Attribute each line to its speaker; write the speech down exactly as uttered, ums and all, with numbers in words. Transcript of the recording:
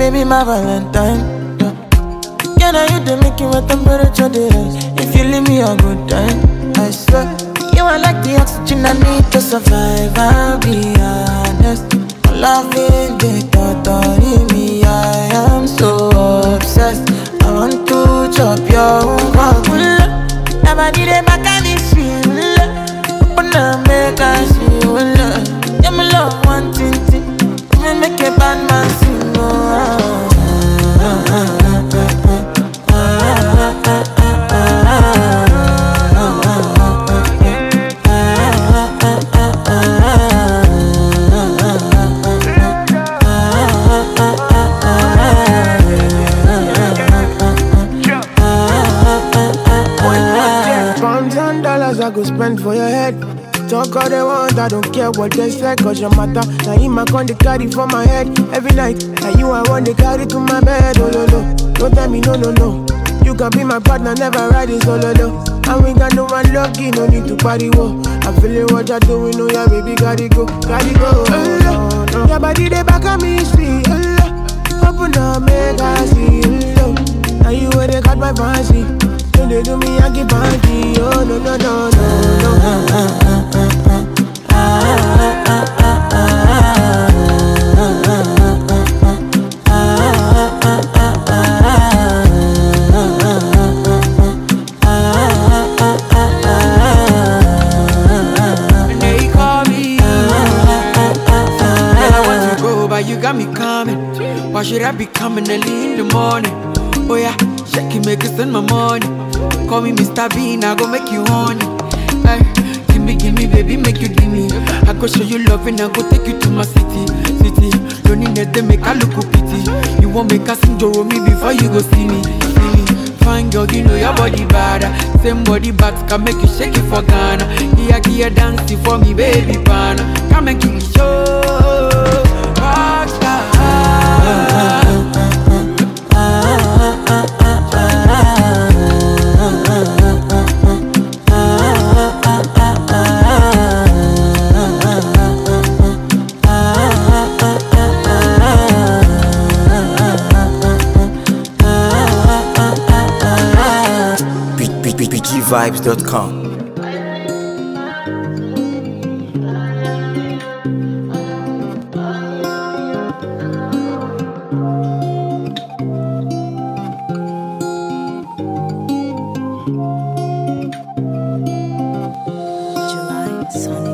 Speaker 1: baby, my Valentine. Yeah. Can I hit the making my temperature the rise? If you leave me a good time, I swear. You are like the oxygen I need to survive. I'll be honest. Loving the thought of me, I am so obsessed. I want to chop your own. Never did a back and it's real. Open up, make us feel. Yeah, my love, one thing. Even make a bad man sing. Oh, ah, ah, ah, ah, ah, ah, ah.
Speaker 2: I go spend for your head. Talk all they want, I don't care what they say. Cause your matter, now him I con the carry for my head. Every night, now you I want to carry to my bed. Oh no no, don't tell me no no no. You can be my partner, never riding solo low. And we got no one lucky, no need to party wo. I'm feeling what you're doing, oh yeah baby, gotta go, gotta go. Oh, no, no. Your body they back at me, see. Oh, open up, make I see. Oh, now you where they got my fancy. When they do me, I give party. Oh no no no no no.
Speaker 3: And they call me. Girl, I want to go, but you got me coming. Why should I be coming early in the morning? Oh yeah, shake it, make it send my money. Call me Mister Bean, I go make you honey. Ay, gimme, gimme, baby, make you gimme. I go show you love and I go take you to my city, city. Don't need that, they make I look pity. You won't make us enjoy me before you go see me, see me. Fine girl, you know your body bad. Same body but can make you shake it for Ghana. Here, here, dancing for me, baby, pana. Come and give me show. Rockstar.
Speaker 1: Vibes dot com.
Speaker 4: July Sunday.